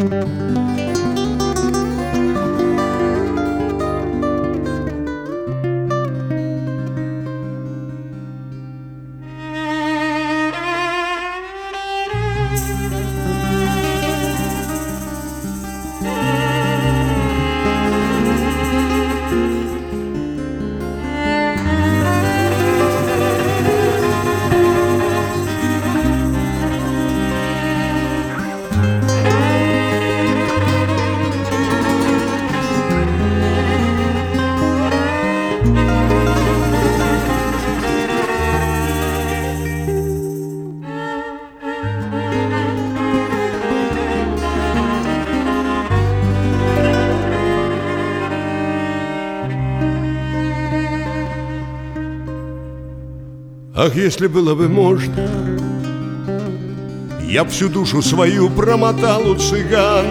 Ах, если было бы можно, я б всю душу свою промотал у цыган.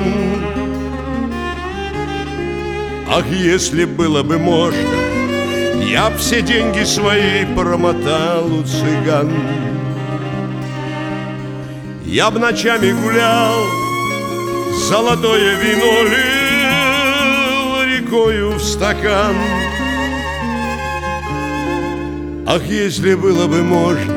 Ах, если было бы можно, я б все деньги свои промотал у цыган. Я б ночами гулял, золотое вино лил рекою в стакан. Ах, если было бы можно,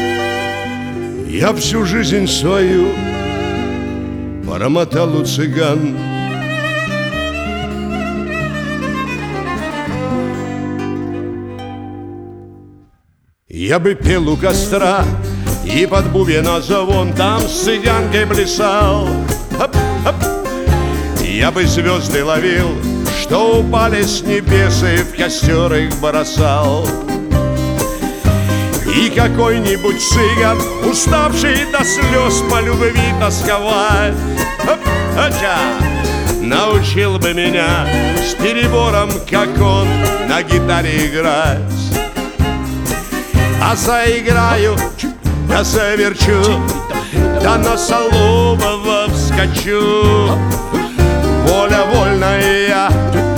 я всю жизнь свою промотал у цыган. Я бы пел у костра и под бубен звон там с цыганкой плясал. Хоп-хоп. Я бы звезды ловил, что упали с небес, и в костер их бросал. И какой-нибудь цыган, уставший до слез по любви тосковать, научил бы меня с перебором, как он, на гитаре играть. А заиграю, да заверчу, да на Солового вскочу. Воля вольная,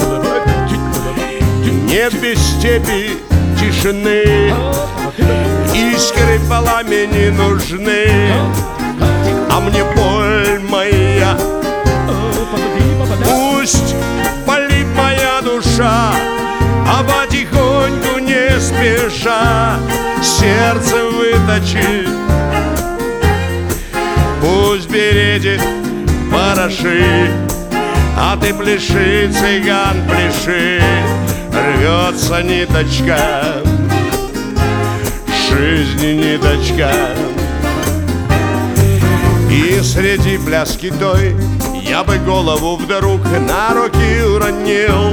нет без степи тишины, искры пламени нужны, а мне боль моя. Пусть палит моя душа, а потихоньку не спеша сердце выточит. Пусть бередит пороши, а ты пляши, цыган, пляши. Рвется ниточка, жизни ниточка. И среди пляски той я бы голову вдруг на руки уронил,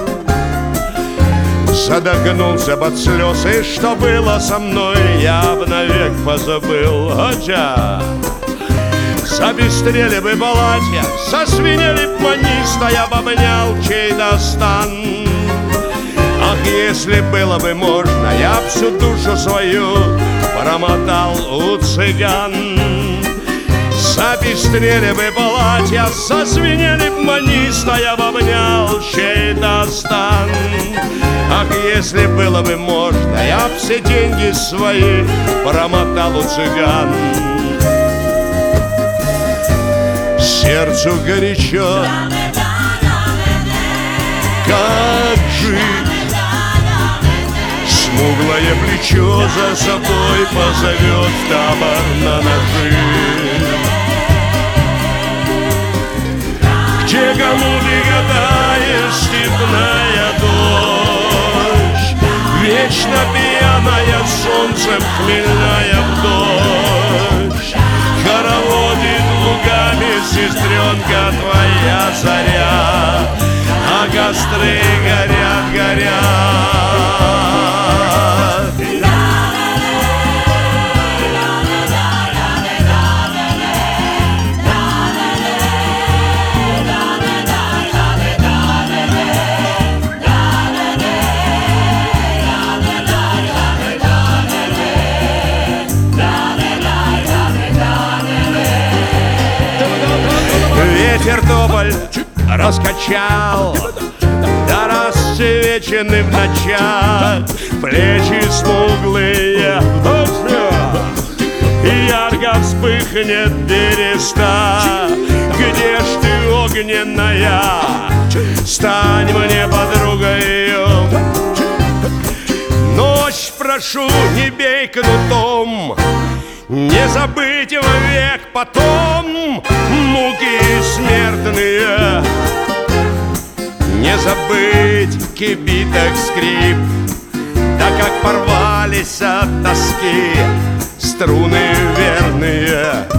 задохнулся под слез, и что было со мной, я б навек позабыл. Хотя забестрели бы платья, сосвинели б маниста, я б обнял чей-то стан. Ах, если было бы можно, я б всю душу свою промотал у цыган. Забестрели бы платья, зазвенели б маниста, я б обнял чей-то стан. Ах, если было бы можно, я б все деньги свои промотал у цыган. Сердцу горячо, как жить. Смуглое плечо за собой позовет в табор на ножи. Где голуби гадаешь, степная дочь, вечно пьяная солнцем хмельная вдочь. Хороводит лугами сестренка твоя заря, а костры горят, горят. Ветер тополь раскачал, да расцвечены в ночах плечи смуглые. ярко вспыхнет береста. Где ж ты, огненная, стань мне подругой. Ночь прошу, не бей кнутом, не забыть вовек потом муки смертные. Не забыть кибиток скрип, да как порвались от тоски струны верные.